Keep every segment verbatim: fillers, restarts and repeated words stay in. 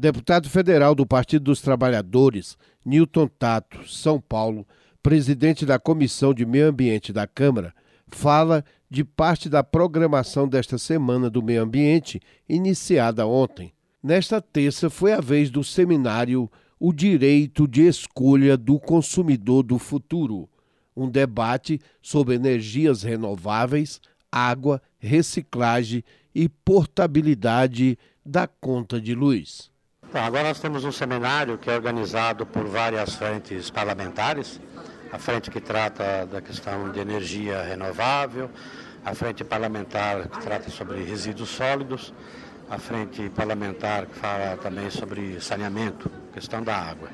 Deputado federal do Partido dos Trabalhadores, Newton Tato, São Paulo, presidente da Comissão de Meio Ambiente da Câmara, fala de parte da programação desta Semana do Meio Ambiente, iniciada ontem. Nesta terça foi a vez do seminário O Direito de Escolha do Consumidor do Futuro, um debate sobre energias renováveis, água, reciclagem e portabilidade da conta de luz. Então, agora nós temos um seminário que é organizado por várias frentes parlamentares, a frente que trata da questão de energia renovável, a frente parlamentar que trata sobre resíduos sólidos, a frente parlamentar que fala também sobre saneamento, questão da água.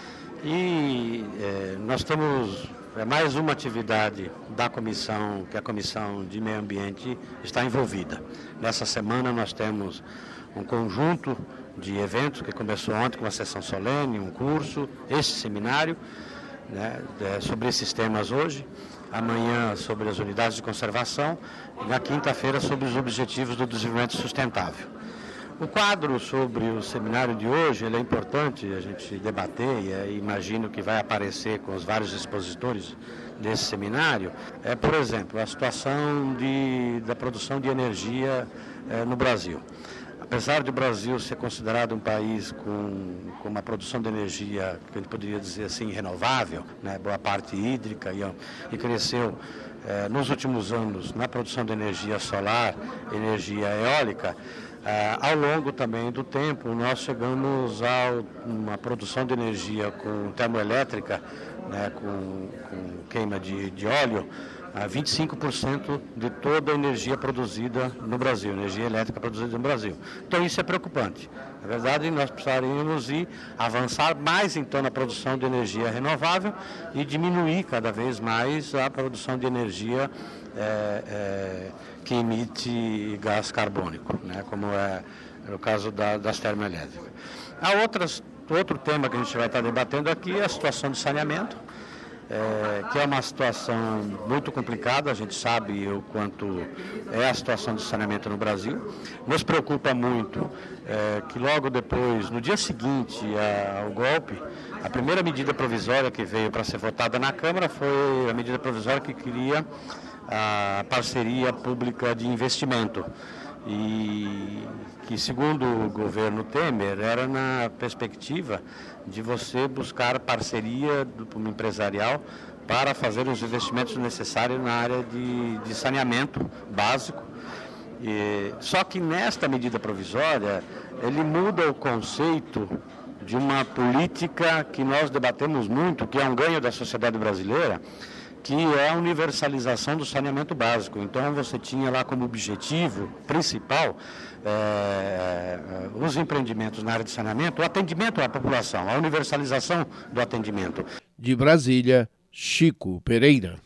E é, nós temos é, mais uma atividade da comissão, que a Comissão de Meio Ambiente está envolvida. Nessa semana nós temos um conjunto de eventos que começou ontem com uma sessão solene, um curso, este seminário, né, sobre esses temas hoje, amanhã sobre as unidades de conservação e na quinta-feira sobre os objetivos do desenvolvimento sustentável. O quadro sobre o seminário de hoje, ele é importante a gente debater e é, imagino que vai aparecer com os vários expositores desse seminário, é, por exemplo, a situação de, da produção de energia é, no Brasil. Apesar de o Brasil ser considerado um país com, com uma produção de energia, que a gente poderia dizer assim, renovável, né, boa parte hídrica, e, e cresceu eh, nos últimos anos na produção de energia solar, energia eólica, eh, ao longo também do tempo nós chegamos a uma produção de energia com termoelétrica, né, com, com queima de, de óleo, a vinte e cinco por cento de toda a energia produzida no Brasil, energia elétrica produzida no Brasil. Então isso é preocupante. Na verdade, nós precisaríamos ir avançar mais então na produção de energia renovável e diminuir cada vez mais a produção de energia é, é, que emite gás carbônico, né, como é o caso da, das termoelétricas. Há outras, outro tema que a gente vai estar debatendo aqui é a situação de saneamento. É, que é uma situação muito complicada, a gente sabe o quanto é a situação de saneamento no Brasil. Nos preocupa muito é, que logo depois, no dia seguinte ao golpe, a primeira medida provisória que veio para ser votada na Câmara foi a medida provisória que cria a parceria pública de investimento. E que, segundo o governo Temer, era na perspectiva de você buscar parceria do empresarial para fazer os investimentos necessários na área de, de saneamento básico. E, só que nesta medida provisória, ele muda o conceito de uma política que nós debatemos muito, que é um ganho da sociedade brasileira, que é a universalização do saneamento básico. Então, você tinha lá como objetivo principal é, os empreendimentos na área de saneamento, o atendimento à população, a universalização do atendimento. De Brasília, Chico Pereira.